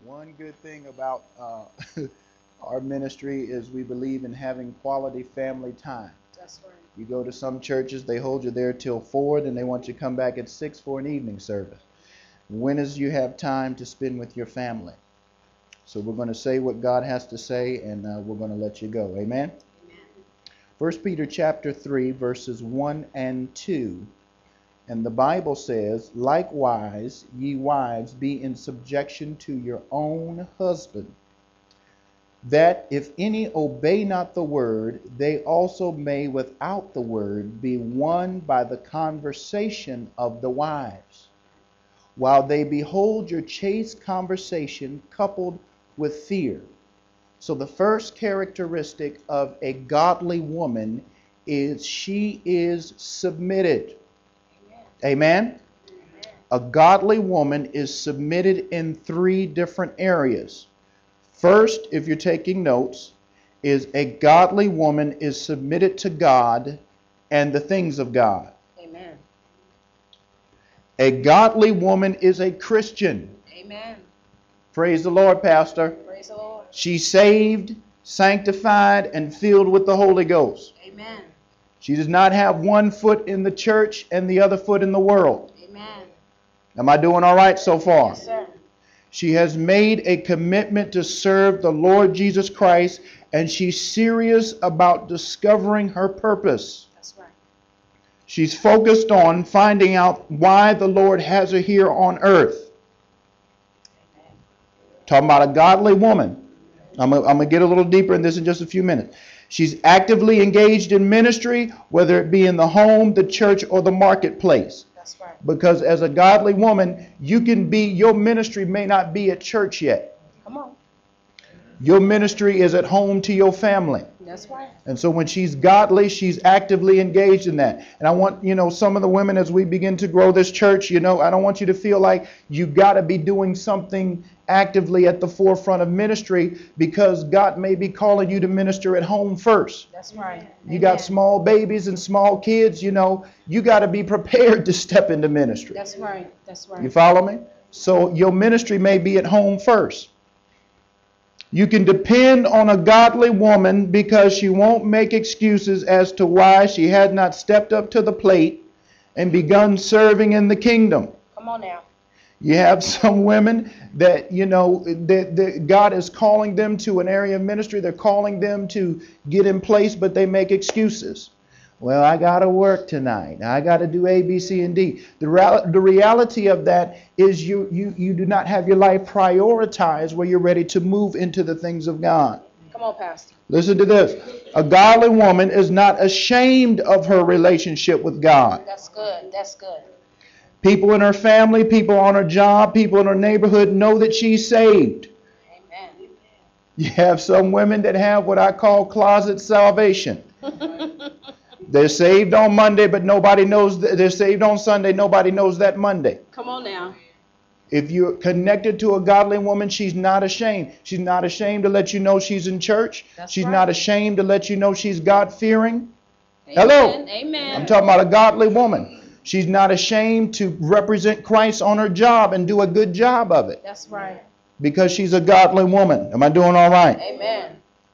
One good thing about our ministry is we believe in having quality family time. That's right. You go to some churches, they hold you there till 4, then they want you to come back at 6 for an evening service. When is you have time to spend with your family? So we're going to say what God has to say, and we're going to let you go. Amen? 1 Peter chapter 3, verses 1 and 2. And the Bible says, likewise, ye wives, be in subjection to your own husband, that if any obey not the word, they also may without the word be won by the conversation of the wives, while they behold your chaste conversation coupled with fear. So the first characteristic of a godly woman is she is submitted. Amen? A godly woman is submitted in 3 different areas. First, if you're taking notes, is a godly woman is submitted to God and the things of God. Amen. A godly woman is a Christian. Amen. Praise the Lord, Pastor. Praise the Lord. She's saved, sanctified, and filled with the Holy Ghost. Amen. She does not have one foot in the church and the other foot in the world. Amen. Am I doing all right so far? Yes, sir. She has made a commitment to serve the Lord Jesus Christ, and she's serious about discovering her purpose. That's right. She's focused on finding out why the Lord has her here on earth. Amen. Talking about a godly woman. I'm going to get a little deeper in this in just a few minutes. She's actively engaged in ministry, whether it be in the home, the church, or the marketplace. That's right. Because as a godly woman, your ministry may not be at church yet. Come on. Your ministry is at home to your family. That's right. And so when she's godly, she's actively engaged in that. And I want, some of the women, as we begin to grow this church, I don't want you to feel like you got to be doing something actively at the forefront of ministry, because God may be calling you to minister at home first. That's right. You got small babies and small kids, you got to be prepared to step into ministry. That's right. That's right. You follow me? So your ministry may be at home first. You can depend on a godly woman because she won't make excuses as to why she had not stepped up to the plate and begun serving in the kingdom. Come on now. You have some women that, that God is calling them to an area of ministry. They're calling them to get in place, but they make excuses. Well, I got to work tonight. I got to do A, B, C, and D. The reality of that is you do not have your life prioritized where you're ready to move into the things of God. Come on, Pastor. Listen to this. A godly woman is not ashamed of her relationship with God. That's good. That's good. People in her family, people on her job, people in her neighborhood know that she's saved. Amen. You have some women that have what I call closet salvation. They're saved on Monday, but nobody knows. They're saved on Sunday. Nobody knows that Monday. Come on now. If you're connected to a godly woman, she's not ashamed. She's not ashamed to let you know she's in church. She's not ashamed to let you know she's God-fearing. Hello. Amen. I'm talking about a godly woman. She's not ashamed to represent Christ on her job and do a good job of it. That's right. Because she's a godly woman. Am I doing all right? Amen.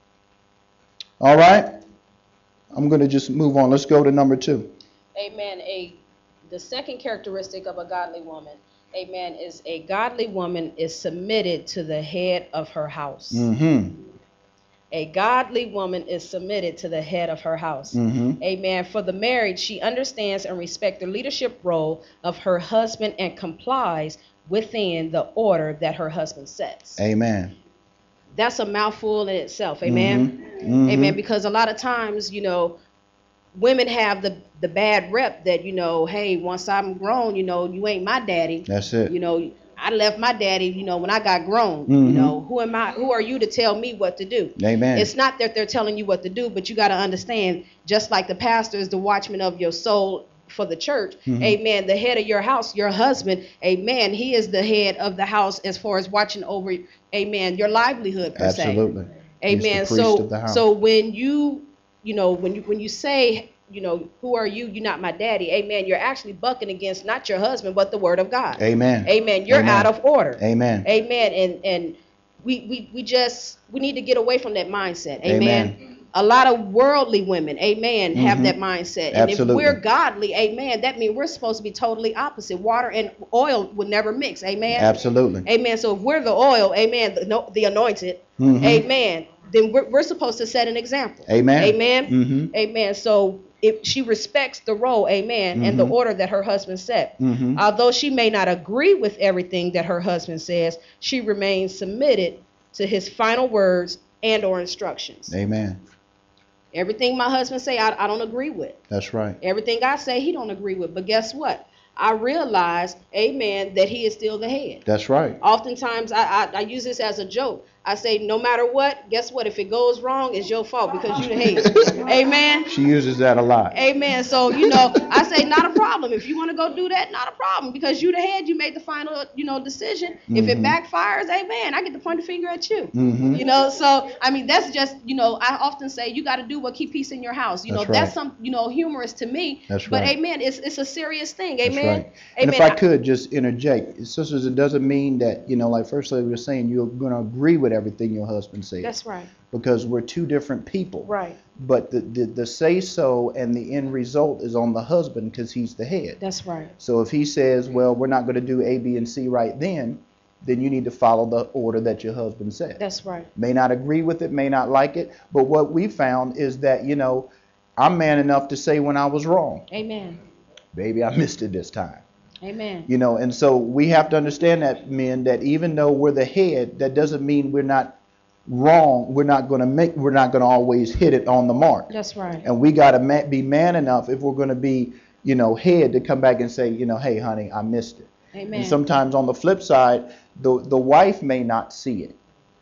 All right. I'm going to just move on. Let's go to number 2. Amen. The second characteristic of a godly woman, amen, is a godly woman is submitted to the head of her house. Mm-hmm. A godly woman is submitted to the head of her house. Mm-hmm. Amen. For the married, she understands and respects the leadership role of her husband and complies within the order that her husband sets. Amen. That's a mouthful in itself. Amen. Mm-hmm. Mm-hmm. Amen. Because a lot of times, women have the bad rep that, hey, once I'm grown, you ain't my daddy. That's it. I left my daddy, when I got grown. Mm-hmm. Who am I? Who are you to tell me what to do? Amen. It's not that they're telling you what to do, but you got to understand, just like the pastor is the watchman of your soul for the church, mm-hmm. amen, the head of your house, your husband, amen, he is the head of the house as far as watching over, amen, your livelihood per se. Absolutely. Amen. He's the priest of the house. So when you say who are you? You're not my daddy. Amen. You're actually bucking against not your husband, but the word of God. Amen. Amen. You're Amen. out of order. Amen. Amen. And we need to get away from that mindset. Amen. Amen. A lot of worldly women, amen, have that mindset. And Absolutely. if we're godly, amen, that means we're supposed to be totally opposite. Water and oil would never mix. Amen. Absolutely. Amen. So if we're the oil, amen, the anointed, amen, then we're supposed to set an example. Amen. Amen. Amen. So if she respects the role, amen, and the order that her husband set. Although she may not agree with everything that her husband says, she remains submitted to his final words and or instructions. Amen. Everything my husband say, I don't agree with. That's right. Everything I say, he don't agree with. But guess what? I realize, amen, that he is still the head. That's right. Oftentimes, I use this as a joke. I say, no matter what, guess what? If it goes wrong, it's your fault because you the head. Amen. She uses that a lot. Amen. So, I say, not a problem. If you want to go do that, not a problem. Because you the head, you made the final, decision. If it backfires, amen, I get to point the finger at you. So, I mean, that's just, I often say, you got to do what keep peace in your house. That's that's some, humorous to me. That's but, right. amen, it's a serious thing. That's Amen. right. And Amen. if I could just interject, sisters, it doesn't mean that, like First Lady was saying, you're going to agree with everything your husband says. That's right. Because we're two different people. Right. But the say so and the end result is on the husband because he's the head. That's right. So if he says, well, we're not going to do A, B, and C right then you need to follow the order that your husband said. That's right. May not agree with it, may not like it, but what we found is that, I'm man enough to say when I was wrong. Amen. Baby, I missed it this time. Amen. And so we have to understand that, men, that even though we're the head, that doesn't mean we're not wrong. We're not going to always hit it on the mark. That's right. And we got to be man enough if we're going to be, head to come back and say, hey, honey, I missed it. Amen. And sometimes on the flip side, the wife may not see it.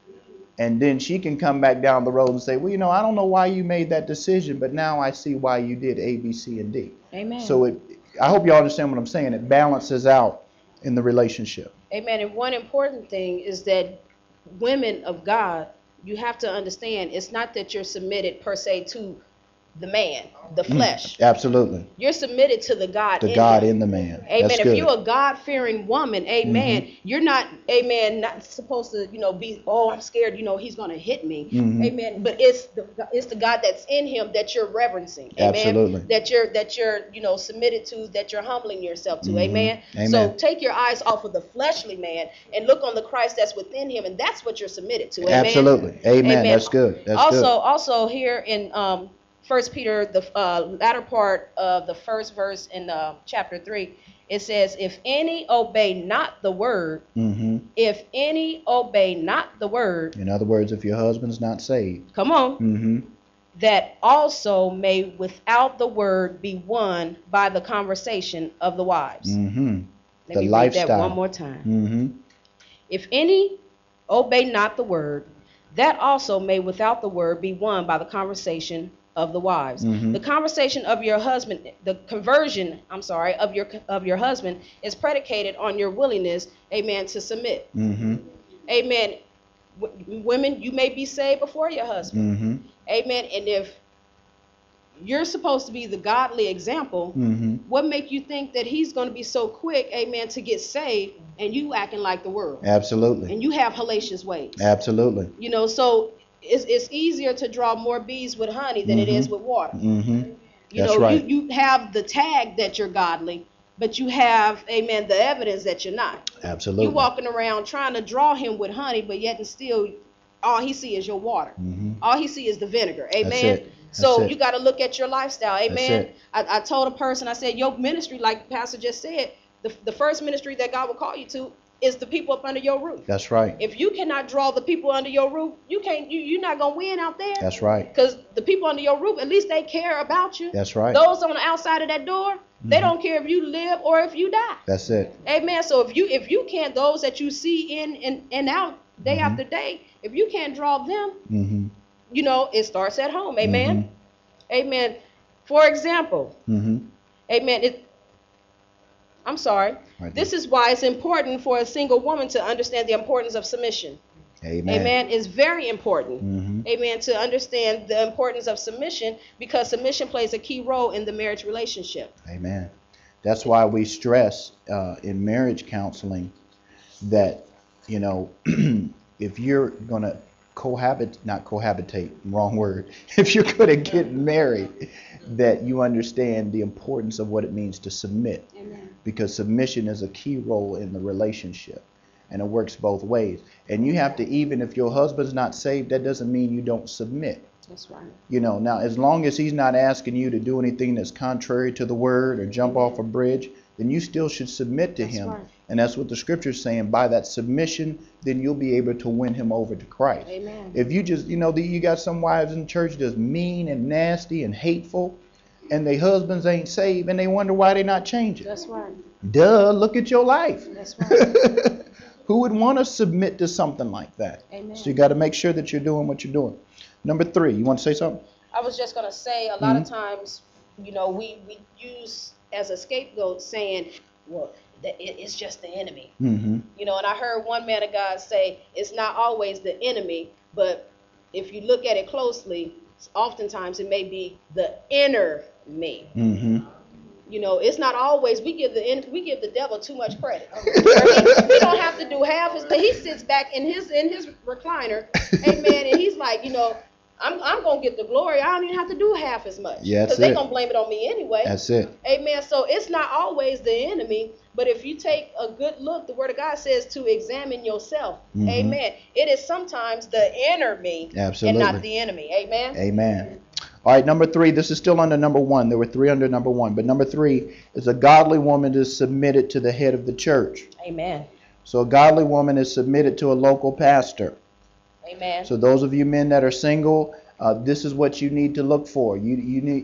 And then she can come back down the road and say, well, I don't know why you made that decision, but now I see why you did A, B, C, and D. Amen. So I hope you all understand what I'm saying. It balances out in the relationship. Amen. And one important thing is that women of God, you have to understand, it's not that you're submitted per se to the man, the flesh. Absolutely. You're submitted to the God. The God in the man. Amen. That's if good. you're a God-fearing woman, amen, you're not, amen, not supposed to, be, I'm scared, he's going to hit me. Amen. But it's the God that's in him that you're reverencing. Amen. Absolutely. That you're submitted to, that you're humbling yourself to. Amen. Amen. So take your eyes off of the fleshly man and look on the Christ that's within him, and that's what you're submitted to. Amen. Absolutely. Amen. That's good. That's good. Also here in 1 Peter, the latter part of the first verse in chapter 3, it says, if any obey not the word, if any obey not the word. In other words, if your husband's not saved. Come on. That also may without the word be won by the conversation of the wives. Let me read that one more time. If any obey not the word, that also may without the word be won by the conversation of the wives. The conversation of your husband, the conversion, of your husband is predicated on your willingness, amen, to submit. Amen. Women, you may be saved before your husband. Amen. And if you're supposed to be the godly example, what make you think that he's going to be so quick, amen, to get saved and you acting like the world? Absolutely. And you have hellacious ways. Absolutely. So it's easier to draw more bees with honey than it is with water. That's right. You have the tag that you're godly, but you have, amen, the evidence that you're not. Absolutely. You're walking around trying to draw him with honey, but yet and still all he see is your water. All he see is the vinegar. Amen. That's it. So you got to look at your lifestyle. Amen. I told a person, I said, your ministry, like the pastor just said, the first ministry that God will call you to is the people up under your roof. That's right. If you cannot draw the people under your roof, you're not going to win out there. That's right. Because the people under your roof, at least they care about you. That's right. Those on the outside of that door, they don't care if you live or if you die. That's it. Amen. So if you can't, those that you see in and out day after day, if you can't draw them, it starts at home. Amen. Amen. For example, amen. This is why it's important for a single woman to understand the importance of submission. Amen. Amen. It's very important. Amen. To understand the importance of submission, because submission plays a key role in the marriage relationship. Amen. That's why we stress in marriage counseling that, you know, if you're going to not cohabitate, wrong word. If you're going to get married, that you understand the importance of what it means to submit. Amen. Because submission is a key role in the relationship, and it works both ways. And you have to, even if your husband's not saved, that doesn't mean you don't submit. That's right. You know, now as long as he's not asking you to do anything that's contrary to the word or jump off a bridge, then you still should submit to him. Right. And that's what the scripture's saying. By that submission, then you'll be able to win him over to Christ. Amen. If you just, you know, you got some wives in church that's mean and nasty and hateful, and their husbands ain't saved, and they wonder why they're not changing. That's right. Duh, look at your life. That's right. Who would want to submit to something like that? Amen. So you got to make sure that you're doing what you're doing. Number 3, you want to say something? I was just going to say, a lot of times, you know, we use as a scapegoat saying, well, it's just the enemy. You know, and I heard one man of God say, it's not always the enemy, but if you look at it closely, oftentimes it may be the inner me. You know, it's not always. We give the devil too much credit. He don't have to do half his. He sits back in his recliner, amen, and he's like, you know, I'm gonna get the glory. I don't even have to do half as much. Yeah, because they're gonna blame it on me anyway. That's it. Amen. So it's not always the enemy, but if you take a good look, the Word of God says to examine yourself. Amen. It is sometimes the inner me, absolutely, and not the enemy. Amen. Amen. All right, number 3. This is still under number 1. There were 3 under number 1, but number 3 is a godly woman is submitted to the head of the church. Amen. So a godly woman is submitted to a local pastor. Amen. So those of you men that are single, this is what you need to look for. You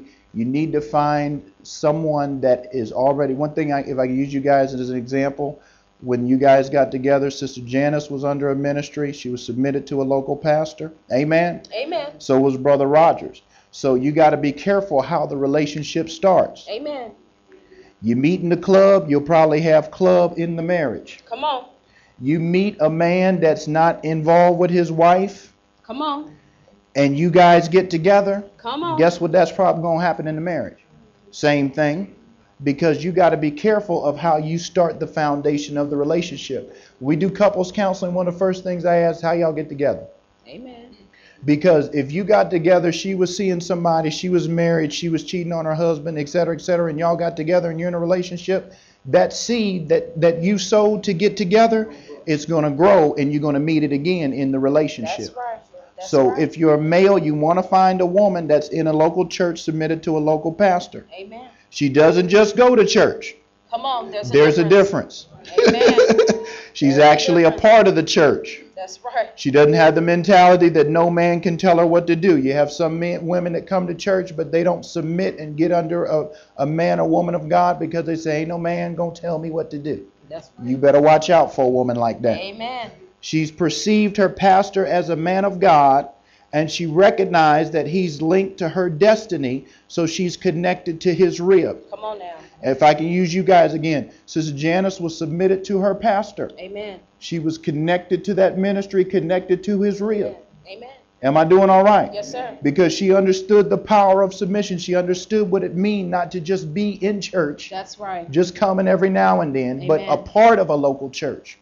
need to find someone that is already. One thing, if I can use you guys as an example, when you guys got together, Sister Janice was under a ministry. She was submitted to a local pastor. Amen. Amen. So was Brother Rogers. So you got to be careful how the relationship starts. Amen. You meet in the club, you'll probably have club in the marriage. Come on. You meet a man that's not involved with his wife. Come on. And you guys get together. Come on. Guess what? That's probably going to happen in the marriage. Same thing. Because you got to be careful of how you start the foundation of the relationship. We do couples counseling. One of the first things I ask, how y'all get together? Amen. Because if you got together, she was seeing somebody, she was married, she was cheating on her husband, et cetera, and y'all got together and you're in a relationship, that seed that you sowed to get together, it's going to grow and you're going to meet it again in the relationship. That's right. That's so right. If you're a male, you want to find a woman that's in a local church submitted to a local pastor. Amen. She doesn't just go to church. Come on, there's a difference. Amen. She's actually a part of the church. That's right. She doesn't have the mentality that no man can tell her what to do. You have some women that come to church, but they don't submit and get under a man or woman of God because they say, ain't no man going to tell me what to do. That's right. You better watch out for a woman like that. Amen. She's perceived her pastor as a man of God, and she recognized that he's linked to her destiny, so she's connected to his rib. Come on now. If I can use you guys again, Sister Janice was submitted to her pastor. Amen. She was connected to that ministry, connected to his rib. Amen. Am I doing all right? Yes, sir. Because she understood the power of submission. She understood what it means not to just be in church. That's right. Just coming every now and then, Amen. but a part of a local church.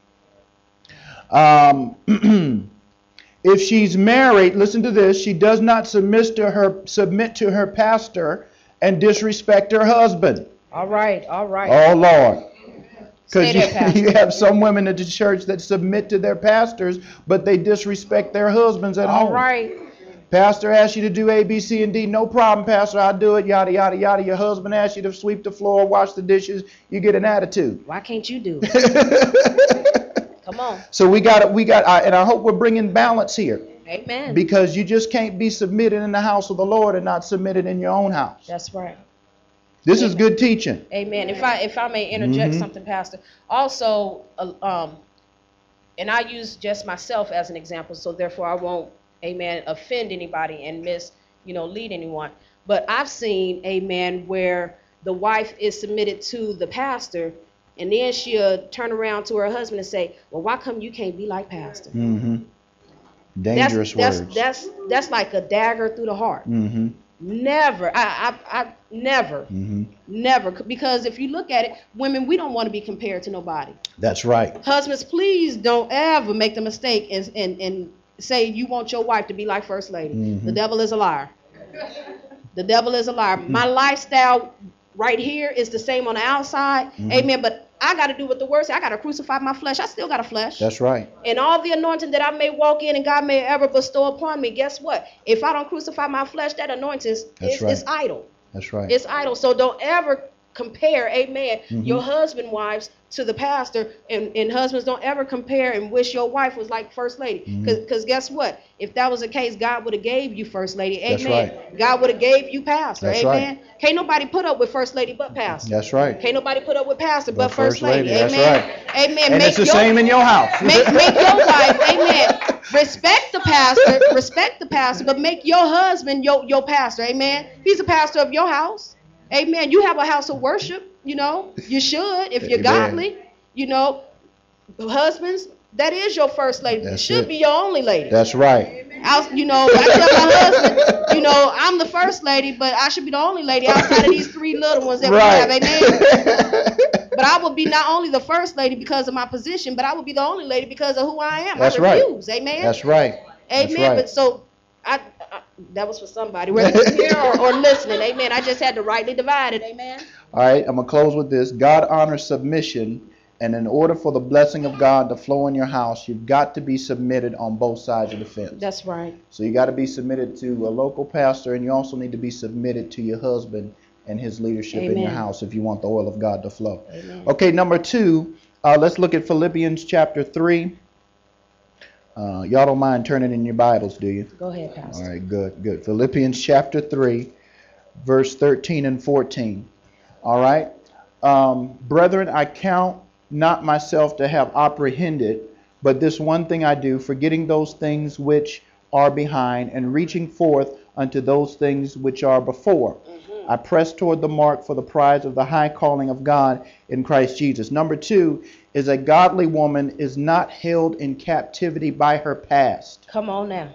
If she's married, listen to this, she does not submit to her pastor and disrespect her husband. All right, all right. Oh, Lord. Because Pastor. you have some women at the church that submit to their pastors, but they disrespect their husbands at home. All right. Pastor asks you to do A, B, C, and D. No problem, Pastor. I'll do it. Yada, yada, yada. Your husband asks you to sweep the floor, wash the dishes. You get an attitude. Why can't you do it? Come on. So we got, and I hope we're bringing balance here. Amen. Because you just can't be submitted in the house of the Lord and not submitted in your own house. That's right. This is good teaching. Amen. If I may interject something, Pastor. Also, and I use just myself as an example, so therefore I won't, amen, offend anybody and lead anyone. But I've seen, amen, where the wife is submitted to the pastor, and then she'll turn around to her husband and say, well, why come you can't be like pastor? Dangerous words. That's like a dagger through the heart. Mm-hmm. Never. I never. Mm-hmm. Never. Because if you look at it, women, we don't want to be compared to nobody. That's right. Husbands, please don't ever make the mistake and say you want your wife to be like First Lady. Mm-hmm. The devil is a liar. The devil is a liar. My lifestyle right here is the same on the outside. Mm-hmm. Amen. But I got to do what the word says. I got to crucify my flesh. I still got a flesh. That's right. And all the anointing that I may walk in and God may ever bestow upon me, guess what? If I don't crucify my flesh, that anointing is idle. That's right. It's idle. So don't ever compare, amen, your husband wives to the pastor, and husbands don't ever compare and wish your wife was like First Lady, because guess what? If that was the case, God would have gave you First Lady, amen. That's right. God would have gave you pastor, That's amen. Right. Can't nobody put up with First Lady but pastor. That's right. Can't nobody put up with pastor but First Lady, That's amen. Right. Amen. And it's the same in your house. Make your wife, amen. Respect the pastor, but make your husband your pastor, amen. He's the pastor of your house. Amen. You have a house of worship, you should, if you're godly, husbands, that is your First Lady. That's should be your only lady. That's right. I tell my husband, I'm the First Lady, but I should be the only lady outside of these 3 little ones that we have, amen. But I will be not only the First Lady because of my position, but I will be the only lady because of who I am. That's I refuse, amen. That's right. Amen. That's right. But so that was for somebody, whether it's here or listening. Amen. I just had to rightly divide it. Amen. All right. I'm going to close with this. God honors submission. And in order for the blessing of God to flow in your house, you've got to be submitted on both sides of the fence. That's right. So you got to be submitted to a local pastor, and you also need to be submitted to your husband and his leadership in your house if you want the oil of God to flow. Amen. Okay, number 2, let's look at Philippians chapter 3. Y'all don't mind turning in your Bibles, do you? Go ahead, Pastor. All right, good. Philippians chapter 3, verse 13 and 14. All right. Brethren, I count not myself to have apprehended, but this one thing I do, forgetting those things which are behind and reaching forth unto those things which are before. I press toward the mark for the prize of the high calling of God in Christ Jesus. Number 2 is a godly woman is not held in captivity by her past. Come on now.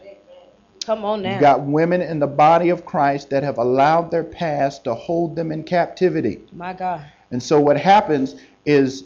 You've got women in the body of Christ that have allowed their past to hold them in captivity. My God. And so what happens is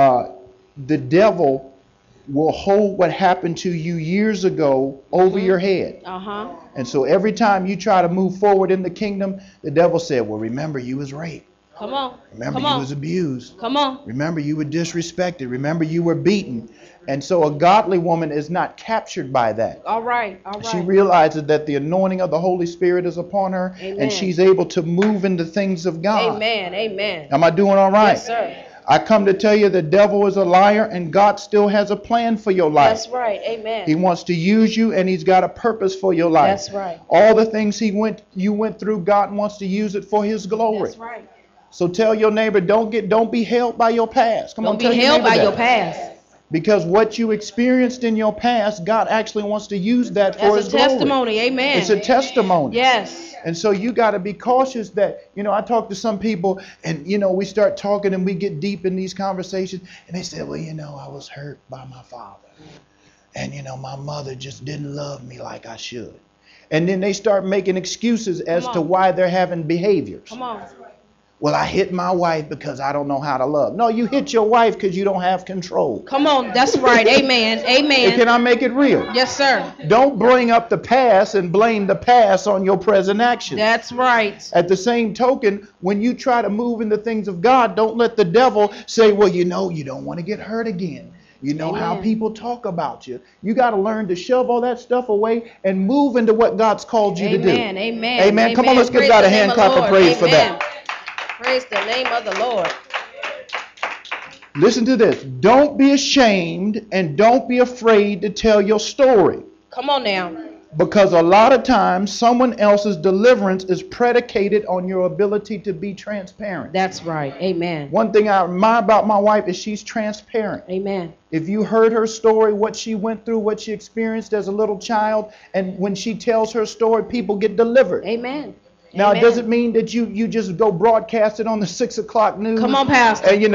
the devil will hold what happened to you years ago over your head. And so every time you try to move forward in the kingdom, the devil said, well, remember you was raped. Come on. Remember you was abused. Come on. Remember you were disrespected. Remember you were beaten. And so a godly woman is not captured by that. All right. She realizes that the anointing of the Holy Spirit is upon her. Amen. And she's able to move into things of God. Amen. Am I doing all right? Yes, sir. I come to tell you the devil is a liar and God still has a plan for your life. That's right. Amen. He wants to use you and he's got a purpose for your life. That's right. All the things you went through, God wants to use it for his glory. That's right. So tell your neighbor, don't be held by your past. Don't be held by your past. Because what you experienced in your past, God actually wants to use that for his glory. It's a testimony. Amen. It's a testimony. Yes. And so you got to be cautious that, I talk to some people and, we start talking and we get deep in these conversations and they say, well, I was hurt by my father. And, my mother just didn't love me like I should. And then they start making excuses as to why they're having behaviors. Come on. Well, I hit my wife because I don't know how to love. No, you hit your wife because you don't have control. Come on, that's right. Amen. Amen. And can I make it real? Yes, sir. Don't bring up the past and blame the past on your present actions. That's right. At the same token, when you try to move in the things of God, don't let the devil say, well, you don't want to get hurt again. Amen. How people talk about you. You got to learn to shove all that stuff away and move into what God's called you to do. Amen. Come on, let's give God a hand clap of praise for that. Praise the name of the Lord. Listen to this. Don't be ashamed and don't be afraid to tell your story. Come on now. Because a lot of times someone else's deliverance is predicated on your ability to be transparent. That's right. Amen. One thing I admire about my wife is she's transparent. Amen. If you heard her story, what she went through, what she experienced as a little child, and when she tells her story, people get delivered. Amen. Now, it doesn't mean that you just go broadcast it on the 6 o'clock news. Come on, Pastor. And,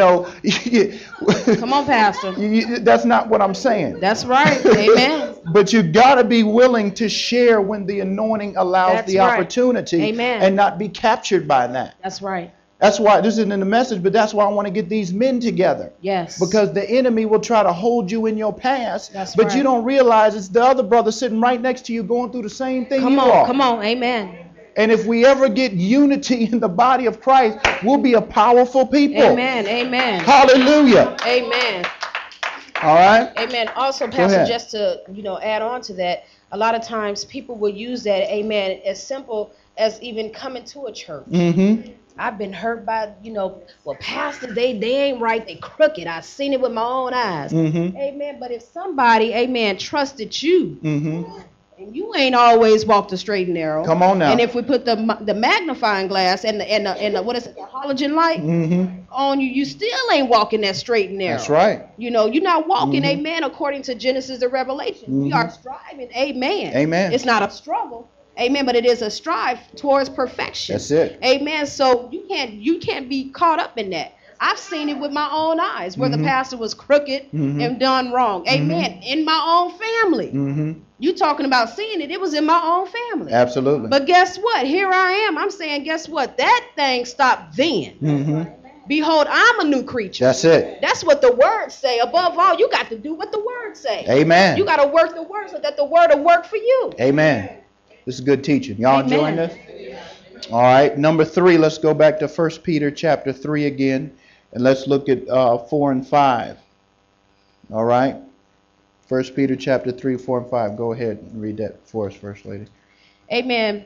come on, Pastor. That's not what I'm saying. That's right. Amen. But you got to be willing to share when the anointing allows the opportunity. Amen. And not be captured by that. That's right. That's why, this isn't in the message, but that's why I want to get these men together. Yes. Because the enemy will try to hold you in your past, that's but right. you don't realize it's the other brother sitting right next to you going through the same thing come you on, are. Come on, amen. And if we ever get unity in the body of Christ, we'll be a powerful people. Amen, amen. Hallelujah. Amen. All right. Amen. Also, Pastor, just to add on to that, a lot of times people will use that, amen, as simple as even coming to a church. Mm-hmm. I've been hurt by, well, Pastor, they ain't right, they crooked. I've seen it with my own eyes. Mm-hmm. Amen. But if somebody, amen, trusted you, mm-hmm. and you ain't always walked the straight and narrow. Come on now. And if we put the magnifying glass and the what is it, the halogen light mm-hmm. on you, you still ain't walking that straight and narrow. That's right. You're not walking, mm-hmm. amen, according to Genesis or Revelation. Mm-hmm. We are striving, amen. Amen. It's not a struggle. Amen, but it is a strive towards perfection. That's it. Amen. So you can't be caught up in that. I've seen it with my own eyes where mm-hmm. the pastor was crooked mm-hmm. and done wrong. Amen. Mm-hmm. In my own family. Mm-hmm. You talking about seeing it. It was in my own family. Absolutely. But guess what? Here I am. I'm saying, guess what? That thing stopped then. Mm-hmm. Behold, I'm a new creature. That's it. That's what the word say. Above all, you got to do what the word say. Amen. You got to work the word so that the word will work for you. Amen. This is good teaching. Y'all Amen. enjoying this? All right. Number 3, let's go back to 1 Peter chapter 3 again. And let's look at 4 and 5. All right. 1 Peter chapter 3, 4 and 5. Go ahead and read that for us, First Lady. Amen.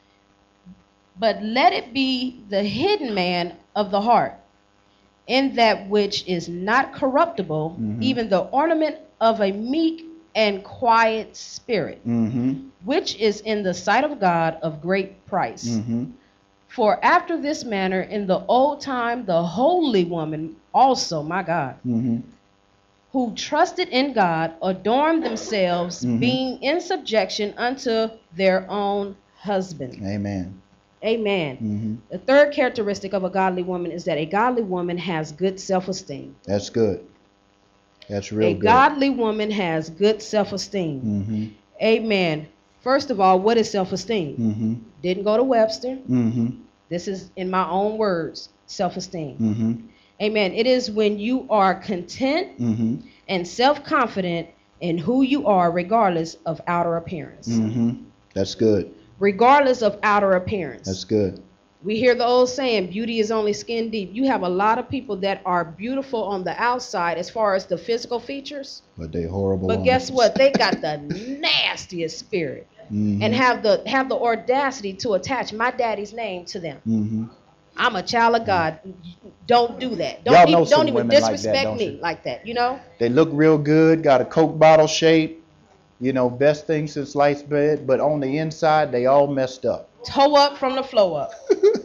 But let it be the hidden man of the heart, in that which is not corruptible, mm-hmm. even the ornament of a meek and quiet spirit, mm-hmm. which is in the sight of God of great price. Mm-hmm. For after this manner in the old time the holy woman also, my God, mm-hmm. who trusted in God, adorned themselves, mm-hmm. being in subjection unto their own husband. Amen. Amen. Mm-hmm. The third characteristic of a godly woman is that a godly woman has good self-esteem. That's good. That's real good. A godly woman has good self-esteem. Mm-hmm. Amen. First of all, what is self-esteem? Mm-hmm. Didn't go to Webster. Mm-hmm. This is in my own words, self-esteem. Mm-hmm. Amen. It is when you are content mm-hmm. and self-confident in who you are, regardless of outer appearance. Mm-hmm. That's good. Regardless of outer appearance. That's good. We hear the old saying, beauty is only skin deep. You have a lot of people that are beautiful on the outside as far as the physical features. But they horrible. But guess what? They got the nastiest spirit. Mm-hmm. And have the audacity to attach my daddy's name to them. Mm-hmm. I'm a child of God. Don't do that. Don't even disrespect me like that, They look real good, got a Coke bottle shape, best thing since sliced bread, but on the inside, they all messed up. Toe up from the flow up.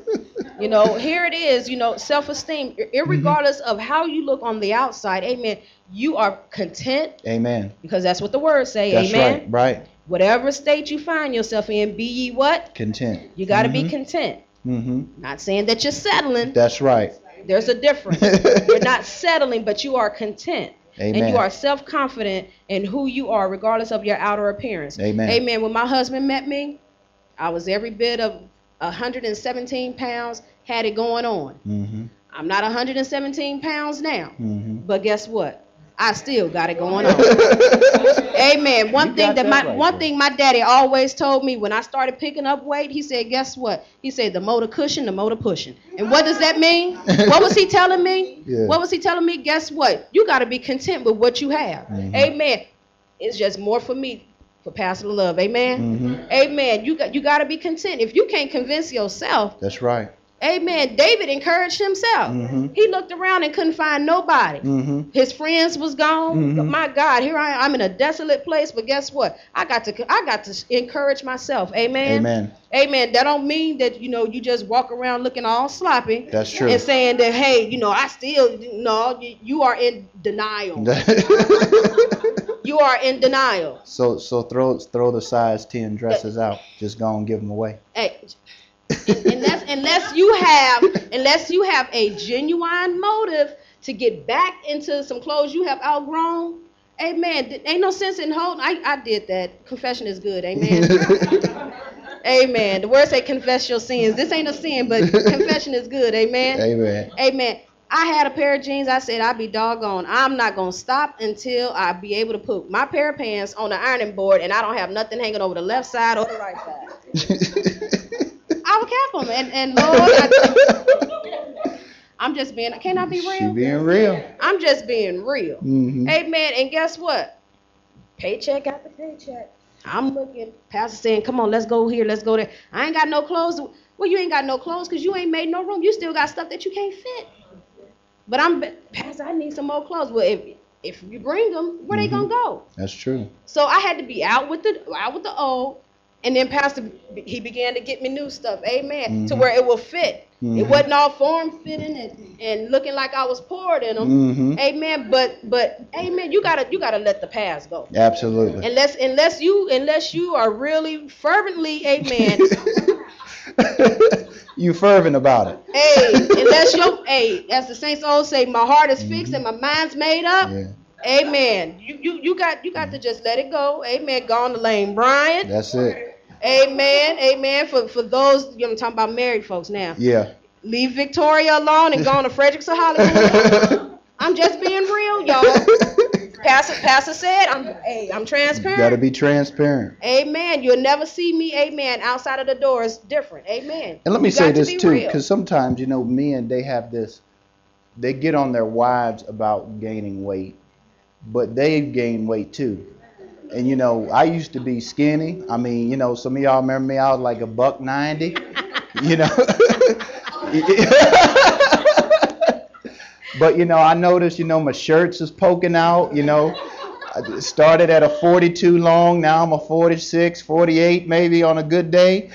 Here it is, self-esteem, irregardless of how you look on the outside, amen, you are content. Amen. Because that's what the words say, that's amen. Right. Whatever state you find yourself in, be ye what? Content. You got to mm-hmm. be content. Mm-hmm. Not saying that you're settling. That's right. There's a difference. You're not settling, but you are content. Amen. And you are self-confident in who you are, regardless of your outer appearance. Amen. Amen. When my husband met me, I was every bit of 117 pounds, had it going on. Mm-hmm. I'm not 117 pounds now. Mm-hmm. But guess what? I still got it going on. Amen. One thing my daddy always told me when I started picking up weight, he said, guess what? He said, the motor cushion, the motor pushing. And what does that mean? What was he telling me? Yeah. What was he telling me? Guess what? You got to be content with what you have. Mm-hmm. Amen. It's just more for me, for Pastor Love. Amen. Mm-hmm. Amen. You got to be content. If you can't convince yourself. That's right. Amen. David encouraged himself. Mm-hmm. He looked around and couldn't find nobody. Mm-hmm. His friends was gone. Mm-hmm. My God, here I am. I'm in a desolate place. But guess what? I got to encourage myself. Amen. Amen. Amen. That don't mean that you just walk around looking all sloppy. That's true. And saying that, hey, I still you are in denial. You are in denial. So throw the size 10 dresses out. Just go and give them away. Hey. unless you have a genuine motive to get back into some clothes you have outgrown. Amen. Ain't no sense in holding. I did that. Confession is good. Amen. Amen. The word say confess your sins. This ain't a sin, but confession is good. Amen. Amen. Amen. I had a pair of jeans. I said, I'd be doggone. I'm not going to stop until I be able to put my pair of pants on the ironing board and I don't have nothing hanging over the left side or the right side. I would cap them. And Lord, I'm just being, can I be real? She being real. I'm just being real. Mm-hmm. Amen. And guess what? Paycheck after paycheck. I'm looking, pastor saying, come on, let's go here, let's go there. I ain't got no clothes. Well, you ain't got no clothes because you ain't made no room. You still got stuff that you can't fit. But pastor, I need some more clothes. Well, if you bring them, where they gonna go? That's true. So I had to be out with the old, and then pastor, he began to get me new stuff. Amen. To where it will fit. It wasn't all form fitting and looking like I was poured in them. Amen. But amen, you gotta let the past go. Absolutely. Unless you are really fervently, amen. You fervent about it. As the saints always say, my heart is fixed and my mind's made up. Yeah. Amen. You got to just let it go. Amen. Go on to Lane Bryant. That's it. Amen. Amen. For those, I'm talking about married folks now. Yeah. Leave Victoria alone and go on to Fredericks or Hollywood. I'm just being real, y'all. Pastor said, I'm transparent. You got to be transparent. Amen. You'll never see me, amen, outside of the door is different. Amen. And let me say this too, because sometimes, men, they have this, they get on their wives about gaining weight, but they've gained weight too. And, I used to be skinny. I mean, some of y'all remember me, I was like $190, But, I noticed, my shirts is poking out, I started at a 42 long. Now I'm a 46, 48, maybe on a good day,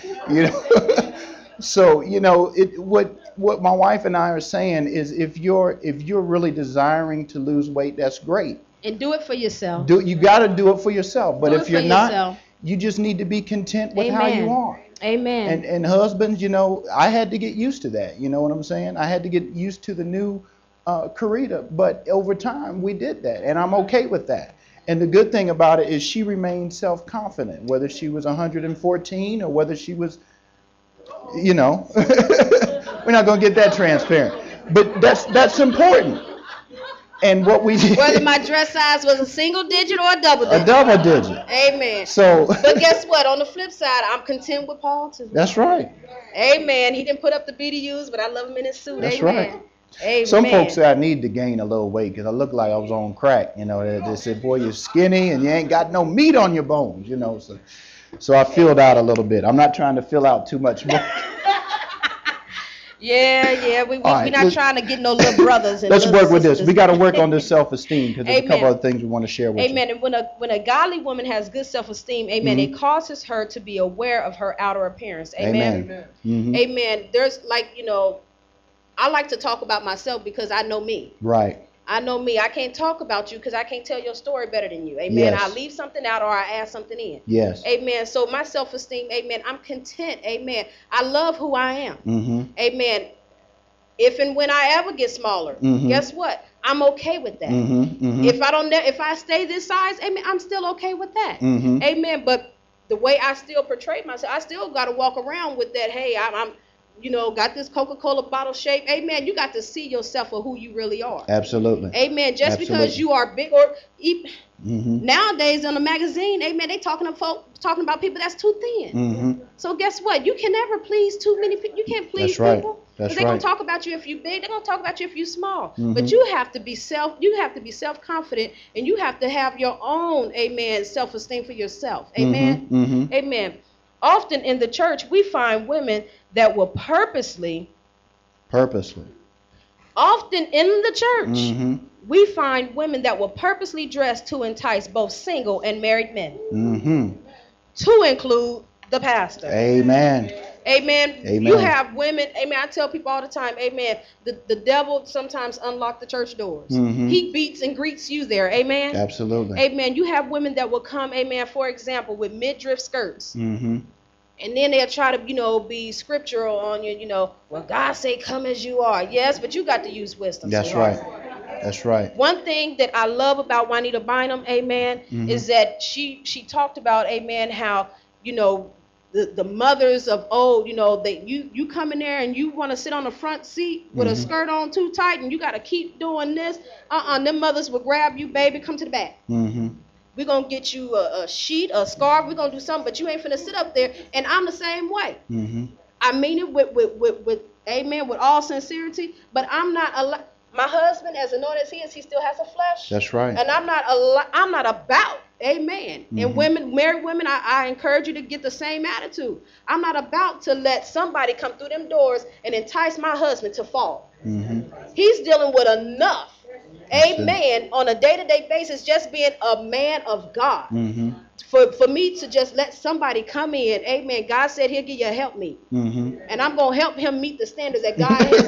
So, what my wife and I are saying is if you're really desiring to lose weight, that's great. And do it for yourself. You got to do it for yourself. But if you're not, you just need to be content with how you are. Amen. And husbands, I had to get used to that. You know what I'm saying? I had to get used to the new Karita, but over time we did that, and I'm okay with that. And the good thing about it is she remained self-confident, whether she was 114 or whether she was, we're not going to get that transparent, but that's important. And what we did, whether my dress size was a single digit or a double digit. A double digit. Amen. So, but guess what? On the flip side, I'm content with Paul too. That's right. Amen. He didn't put up the BDUs, but I love him in his suit. That's Amen. Right. Amen. Some folks say I need to gain a little weight because I look like I was on crack. They said, boy, you're skinny and you ain't got no meat on your bones, So I filled out a little bit. I'm not trying to fill out too much more. Yeah. We're not trying to get no little brothers. And let's work with this. We got to work on this self-esteem because there's a couple other things we want to share with you. Amen. And when a godly woman has good self-esteem, amen, it causes her to be aware of her outer appearance. Amen. Amen. There's I like to talk about myself because I know me. Right. I know me. I can't talk about you because I can't tell your story better than you. Amen. Yes. I leave something out or I add something in. Yes. Amen. So my self-esteem, amen, I'm content. Amen. I love who I am. Amen. If and when I ever get smaller, guess what? I'm okay with that. If I stay this size, amen, I'm still okay with that. Amen. But the way I still portray myself, I still got to walk around with that. Hey, I'm got this Coca-Cola bottle shape. Amen. You got to see yourself for who you really are. Absolutely. Amen. Just because you are big or nowadays on the magazine, amen, they talking about people that's too thin. So guess what? You can never please too many people. You can't please people. That's they're gonna talk about you if you big. They're gonna talk about you if you small. But you have to be self-confident, and you have to have your own, amen, self-esteem for yourself. Amen. Amen. Often in the church, we find women that will purposely. Often in the church, we find women that will purposely dress to entice both single and married men. To include the pastor. Amen. Amen. You have women, amen, I tell people all the time, amen, the devil sometimes unlocks the church doors. He beats and greets you there, amen. Absolutely. Amen. You have women that will come, amen, for example, with midriff skirts. And then they'll try to, be scriptural on you, well, God say come as you are. Yes, but you got to use wisdom. That's right. That's right. One thing that I love about Juanita Bynum, amen, is that she talked about, amen, how, the mothers of old, that you come in there and you want to sit on the front seat with a skirt on too tight and you got to keep doing this. Them mothers will grab you, baby, come to the back. We're going to get you a sheet, a scarf. We're going to do something, but you ain't finna sit up there. And I'm the same way. I mean it with amen, with all sincerity, but I'm not my husband, as anointed as he is, he still has a flesh. That's right. And I'm not about, amen. And women, married women, I encourage you to get the same attitude. I'm not about to let somebody come through them doors and entice my husband to fall. He's dealing with enough, amen, on a day-to-day basis, just being a man of God. For me to just let somebody come in, amen, God said he'll give you a help me. And I'm going to help him meet the standards that God has,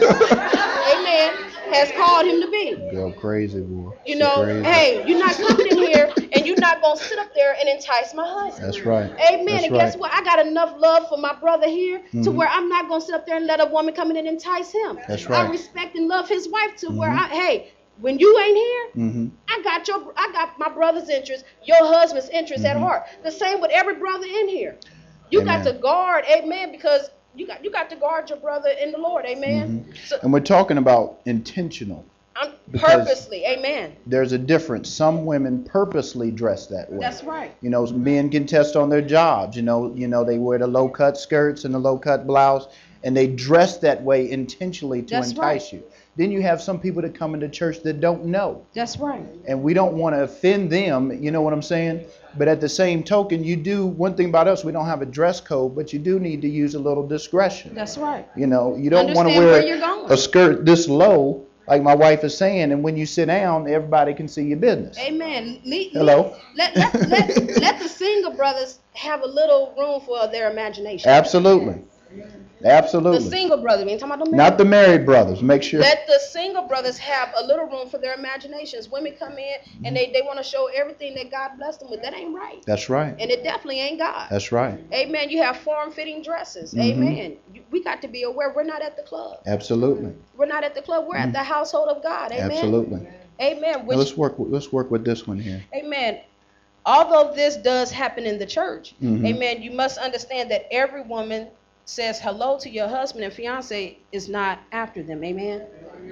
amen, has called him to be. Go crazy, boy. Crazy. Hey, you're not coming in here and you're not going to sit up there and entice my husband. That's right. Amen. That's and guess what? I got enough love for my brother here to where I'm not going to sit up there and let a woman come in and entice him. That's right. I respect and love his wife to where when you ain't here, I got my brother's interest, your husband's interest at heart. The same with every brother in here. You got to guard, amen, because you got to guard your brother in the Lord, amen. So, and we're talking about intentional. Purposely, amen. There's a difference. Some women purposely dress that way. That's right. Men can test on their jobs. They wear the low-cut skirts and the low-cut blouse, and they dress that way intentionally to entice you. Then you have some people that come into church that don't know. That's right. And we don't want to offend them, you know what I'm saying? But at the same token, one thing about us, we don't have a dress code, but you do need to use a little discretion. That's right. You don't want to wear a skirt this low, like my wife is saying, and when you sit down, everybody can see your business. Amen. Hello? Let the single brothers have a little room for their imagination. Absolutely. Absolutely. The single brothers, we ain't talking about the married. Not the married brothers. Make sure. Let the single brothers have a little room for their imaginations. Women come in and they want to show everything that God blessed them with. That ain't right. That's right. And it definitely ain't God. That's right. Amen. You have form-fitting dresses. Amen. We got to be aware we're not at the club. Absolutely. We're not at the club. We're at the household of God. Amen. Absolutely. Amen. Now let's work with this one here. Amen. Although this does happen in the church, amen, you must understand that every woman says hello to your husband and fiance is not after them. Amen.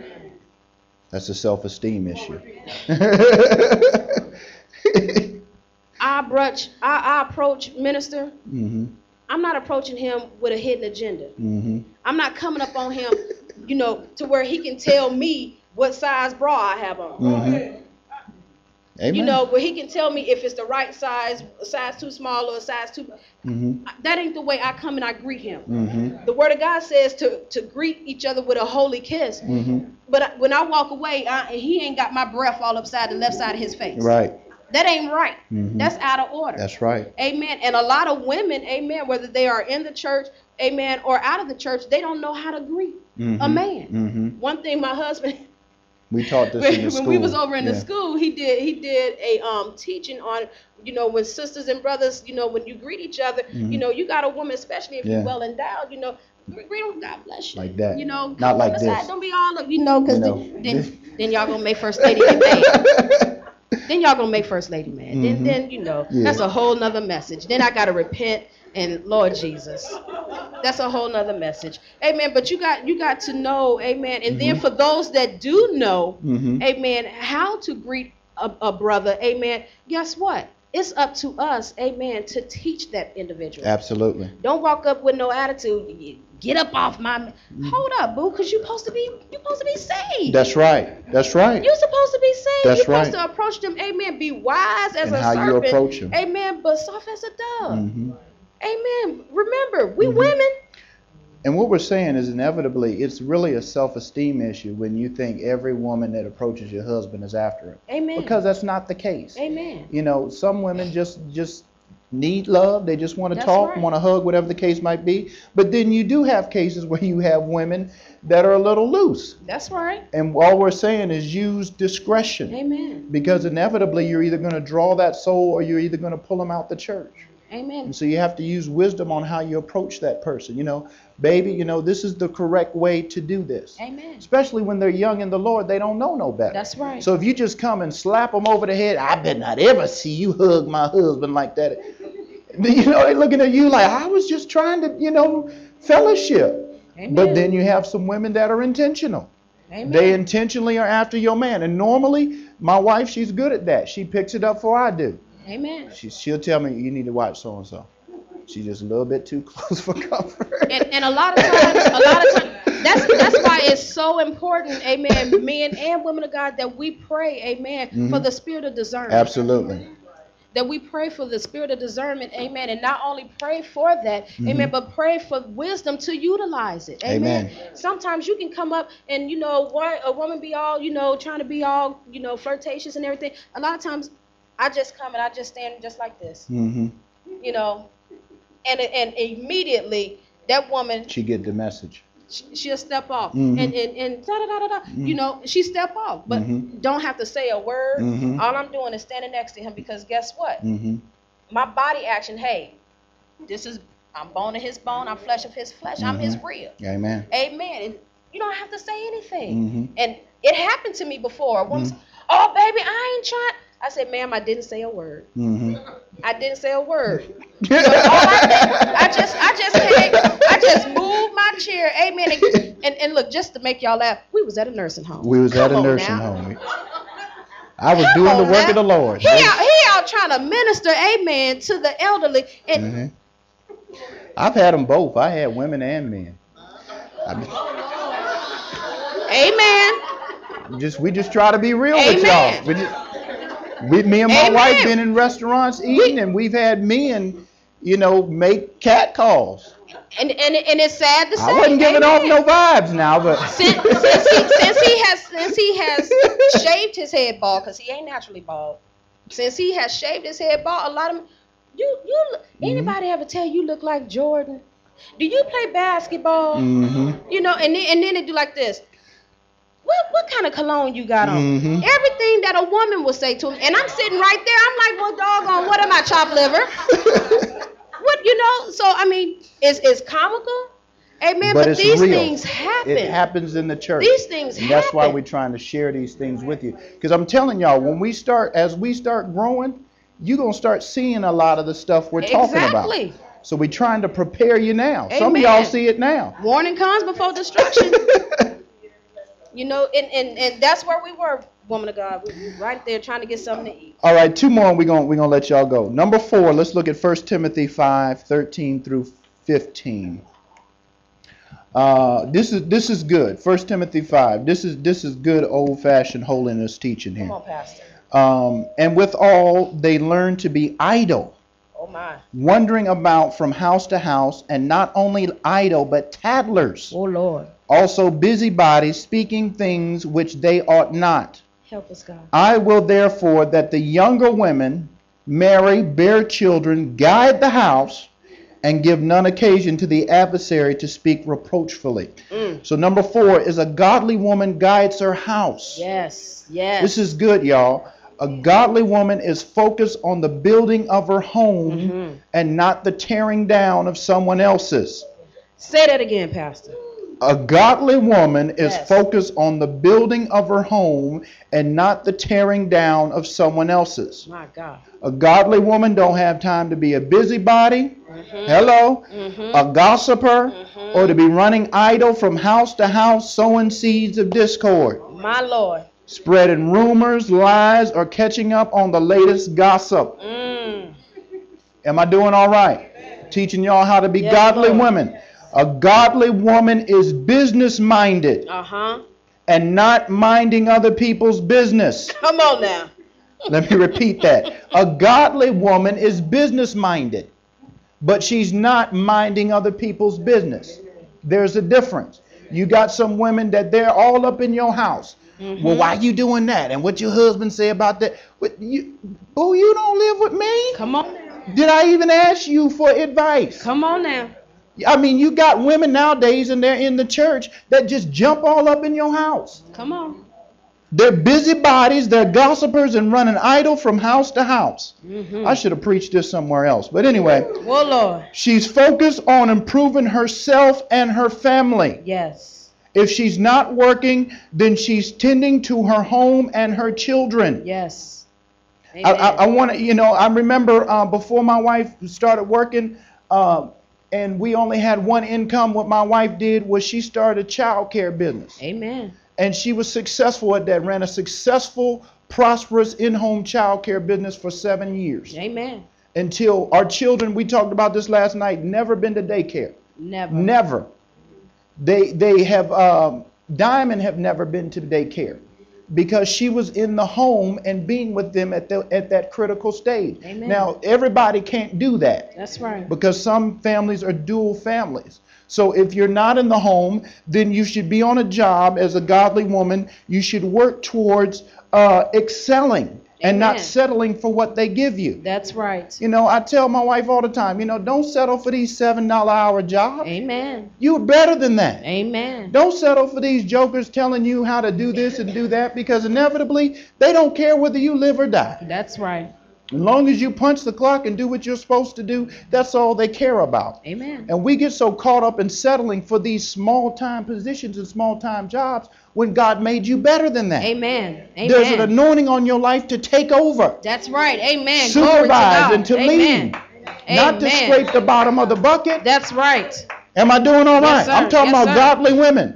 That's a self-esteem issue. I approach minister. I'm not approaching him with a hidden agenda. I'm not coming up on him, to where he can tell me what size bra I have on. Amen. Where he can tell me if it's the right size, a size too small or a size too. That ain't the way I come and I greet him. The Word of God says to greet each other with a holy kiss. But when I walk away, he ain't got my breath all upside the left side of his face. Right. That ain't right. That's out of order. That's right. Amen. And a lot of women, amen, whether they are in the church, amen, or out of the church, they don't know how to greet a man. One thing my husband... We taught this in the school. When we was over in the school, he did a teaching on, when sisters and brothers, when you greet each other, you got a woman, especially if you're well endowed, greet them, God bless you. Like that. Not like this. Don't be all of, because then y'all gonna make first lady mad. Then y'all gonna make first lady mad. Then that's a whole nother message. Then I gotta repent and Lord Jesus. That's a whole nother message. Amen. But you got to know, amen. And then for those that do know, amen, how to greet a brother, amen, guess what? It's up to us, amen, to teach that individual. Absolutely. Don't walk up with no attitude. Get up off my... Hold up, boo, because you're supposed to be saved. That's right. That's right. You're supposed to be saved. That's you're right. supposed to approach them, amen, be wise as and a how serpent. You approach them. Amen, but soft as a dove. Amen. Remember, we women. And what we're saying is inevitably, it's really a self-esteem issue when you think every woman that approaches your husband is after him. Amen. Because that's not the case. Amen. Some women just need love. They just want to talk, want to hug, whatever the case might be. But then you do have cases where you have women that are a little loose. That's right. And all we're saying is use discretion. Amen. Because inevitably, you're either going to draw that soul or you're either going to pull them out the church. Amen. And so you have to use wisdom on how you approach that person. Baby, this is the correct way to do this. Amen. Especially when they're young in the Lord, they don't know no better. That's right. So if you just come and slap them over the head, I bet not ever see you hug my husband like that. They're looking at you like, I was just trying to, fellowship. Amen. But then you have some women that are intentional. Amen. They intentionally are after your man. And normally, my wife, she's good at that. She picks it up before I do. Amen. She'll tell me, you need to watch so-and-so. She's just a little bit too close for comfort. And a lot of times, that's why it's so important, amen, men and women of God, that we pray, amen, for the spirit of discernment. Absolutely. That we pray for the spirit of discernment, amen, and not only pray for that, amen, but pray for wisdom to utilize it, amen. Sometimes you can come up and, why a woman be all, trying to be all, flirtatious and everything. A lot of times, I just come and I just stand just like this, and immediately that woman, she get the message. She'll step off and da da da da. She step off, but don't have to say a word. All I'm doing is standing next to him, because guess what? My body action. Hey, I'm bone of his bone. I'm flesh of his flesh. I'm his rib. Amen. Amen. And you don't have to say anything. And it happened to me before. A woman said, "Oh, baby, I ain't trying." I said, "Ma'am, I didn't say a word. I didn't say a word. All I just moved my chair, amen. And look, just to make y'all laugh, we was at a nursing home. We was at a nursing home. I was doing the work of the Lord. He out trying to minister, amen, to the elderly. And I've had them both. I had women and men. Amen. We just try to be real with y'all. Me and my wife been in restaurants eating, and we've had men, make cat calls. And it's sad to say. I wasn't giving off no vibes now, but since he has shaved his head bald, because he ain't naturally bald. Since he has shaved his head bald, a lot of anybody ever tell you look like Jordan? Do you play basketball? And then they do like this. What kind of cologne you got on? Everything that a woman will say to him. And I'm sitting right there. I'm like, well, doggone, what am I, chopped liver? So, I mean, it's comical. Amen. But these real. Things happen. It happens in the church. These things happen. That's why we're trying to share these things with you. Because I'm telling y'all, as we start growing, you're going to start seeing a lot of the stuff we're talking about. Exactly. So we're trying to prepare you now. Amen. Some of y'all see it now. Warning comes before destruction. And that's where we were, woman of God. We were right there trying to get something to eat. All right, 2 more, and we're gonna let y'all go. Number 4, let's look at 1 Timothy 5:13 through 15. This is good. 1 Timothy 5. This is good old-fashioned holiness teaching here. Come on, Pastor. And with all, they learn to be idle. Oh my. Wandering about from house to house, and not only idle, but tattlers. Oh Lord. Also busybodies, speaking things which they ought not. Help us, God. I will therefore that the younger women marry, bear children, guide the house, and give none occasion to the adversary to speak reproachfully. So number 4 is a godly woman guides her house. Yes, yes. This is good, y'all. A godly woman is focused on the building of her home and not the tearing down of someone else's. Say that again, Pastor. A godly woman is focused on the building of her home and not the tearing down of someone else's. My God. A godly woman don't have time to be a busybody, a gossiper, or to be running idle from house to house sowing seeds of discord. My Lord. Spreading rumors, lies, or catching up on the latest gossip. Am I doing all right? Teaching y'all how to be godly women. A godly woman is business-minded and not minding other people's business. Come on now. Let me repeat that. A godly woman is business-minded, but she's not minding other people's business. There's a difference. You got some women that they're all up in your house. Well, why you doing that? And what your husband say about that? You don't live with me. Come on now. Did I even ask you for advice? Come on now. I mean, you got women nowadays, and they're in the church, that just jump all up in your house. Come on. They're busybodies, they're gossipers, and running idle from house to house. I should have preached this somewhere else. But anyway, well, Lord. She's focused on improving herself and her family. Yes. If she's not working, then she's tending to her home and her children. Yes. I want to, I remember before my wife started working, and we only had one income, what my wife did was she started a child care business. Amen. And she was successful at that, ran a successful, prosperous in-home child care business for 7 years. Amen. Until our children, we talked about this last night, never been to daycare. Never. They have, Diamond have never been to daycare because she was in the home and being with them at that critical stage. Amen. Now, everybody can't do that. That's right. Because some families are dual families. So if you're not in the home, then you should be on a job as a godly woman. You should work towards excelling and not settling for what they give you. That's right. I tell my wife all the time, don't settle for these $7 hour jobs. Amen. You're better than that. Amen. Don't settle for these jokers telling you how to do this and do that, because inevitably they don't care whether you live or die. That's right. As long as you punch the clock and do what you're supposed to do, that's all they care about. Amen. And we get so caught up in settling for these small-time positions and small-time jobs when God made you better than that. Amen. Amen. There's an anointing on your life to take over. That's right. Amen. Supervise and to Amen. lead. Not to scrape the bottom of the bucket. That's right. Am I doing all right? Yes, sir. I'm talking about godly women.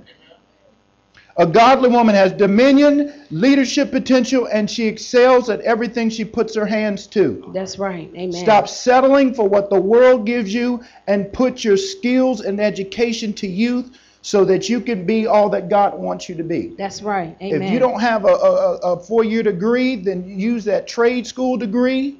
A godly woman has dominion, leadership potential, and she excels at everything she puts her hands to. That's right. Amen. Stop settling for what the world gives you and put your skills and education to youth so that you can be all that God wants you to be. That's right. Amen. If you don't have a 4-year degree, then use that trade school degree.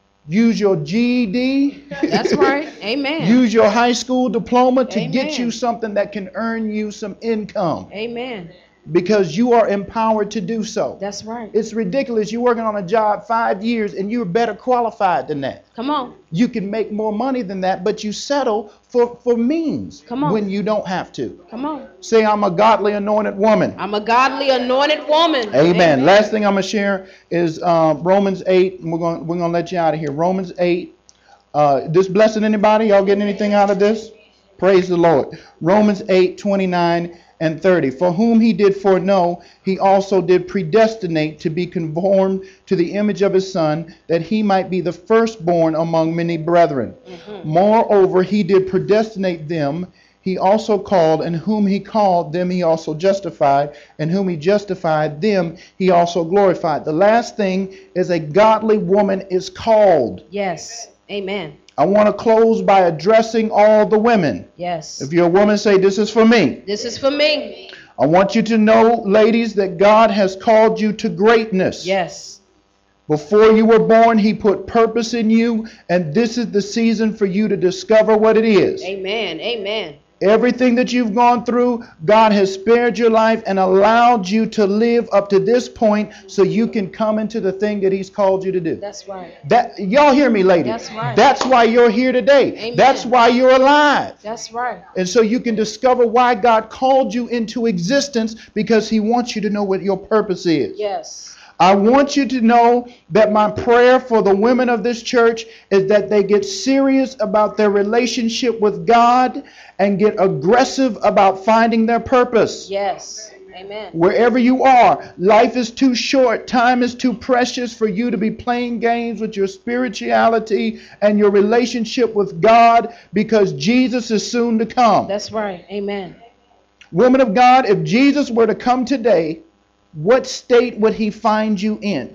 Use your GED. That's right. Amen. Use your high school diploma to get you something that can earn you some income. Amen. Because you are empowered to do so. That's right. It's ridiculous. You're working on a job 5 years and you're better qualified than that. Come on. You can make more money than that, but you settle for means. Come on. When you don't have to. Come on. Say, I'm a godly anointed woman. I'm a godly anointed woman. Amen. Last thing I'm going to share is Romans 8. And we're going to let you out of here. Romans 8. This blessing anybody? Y'all getting anything out of this? Praise the Lord. Romans 8:29 and 30. For whom he did foreknow, he also did predestinate to be conformed to the image of his Son, that he might be the firstborn among many brethren. Moreover, he did predestinate them he also called, and whom he called, them he also justified, and whom he justified, them he also glorified. The last thing is a godly woman is called. Yes. Amen. I want to close by addressing all the women. Yes. If you're a woman, say, this is for me. This is for me. I want you to know, ladies, that God has called you to greatness. Yes. Before you were born, he put purpose in you, and this is the season for you to discover what it is. Amen. Amen. Everything that you've gone through, God has spared your life and allowed you to live up to this point so you can come into the thing that he's called you to do. That's right. Y'all hear me, ladies? That's right. That's why you're here today. Amen. That's why you're alive. That's right. And so you can discover why God called you into existence, because he wants you to know what your purpose is. Yes. I want you to know that my prayer for the women of this church is that they get serious about their relationship with God and get aggressive about finding their purpose. Yes. Amen. Wherever you are, life is too short, time is too precious for you to be playing games with your spirituality and your relationship with God, because Jesus is soon to come. That's right. Amen. Woman of God, if Jesus were to come today, what state would he find you in?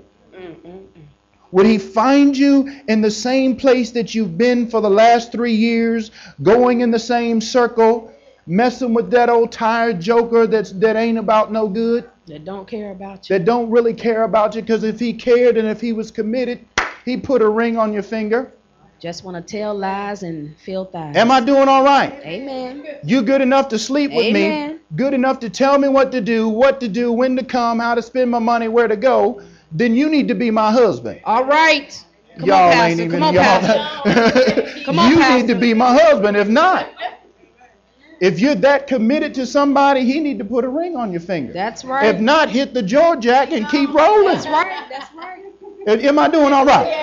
Would he find you in the same place that you've been for the last 3 years, going in the same circle, messing with that old tired joker that ain't about no good? That don't care about you. That don't really care about you, because if he cared and if he was committed, he'd put a ring on your finger. Just want to tell lies and feel thighs. Am I doing all right? Amen. You good enough to sleep with me, good enough to tell me what to do, when to come, how to spend my money, where to go, then you need to be my husband. All right. Come y'all on, Pastor. ain't even, Come on, y'all. Pastor. Come on, you Pastor. need to be my husband. If not, If you're that committed to somebody, he need to put a ring on your finger. That's right. If not, hit the jaw jack and keep rolling. That's right. That's right. Am I doing all right?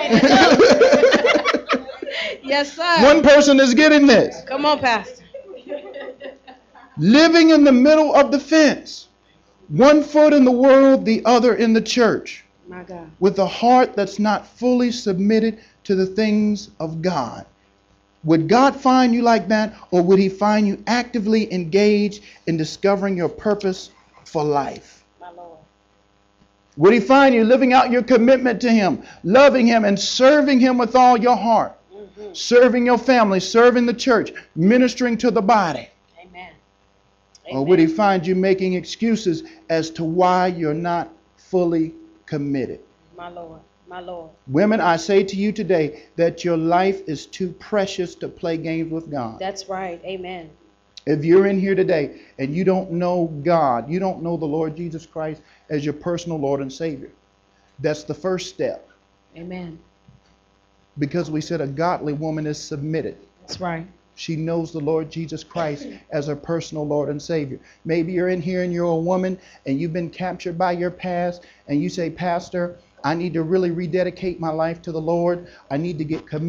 Yes, sir. One person is getting this. Come on, Pastor. Living in the middle of the fence. One foot in the world, the other in the church. My God. With a heart that's not fully submitted to the things of God. Would God find you like that, or would he find you actively engaged in discovering your purpose for life? My Lord. Would he find you living out your commitment to him, loving him and serving him with all your heart, serving your family, serving the church, ministering to the body? Amen. Or would he find you making excuses as to why you're not fully committed? My Lord. My Lord. Women, I say to you today that your life is too precious to play games with God. That's right. Amen. If you're in here today and you don't know God, you don't know the Lord Jesus Christ as your personal Lord and Savior, that's the first step. Amen. Because we said a godly woman is submitted. That's right. She knows the Lord Jesus Christ as her personal Lord and Savior. Maybe you're in here and you're a woman and you've been captured by your past and you say, Pastor, I need to really rededicate my life to the Lord. I need to get committed.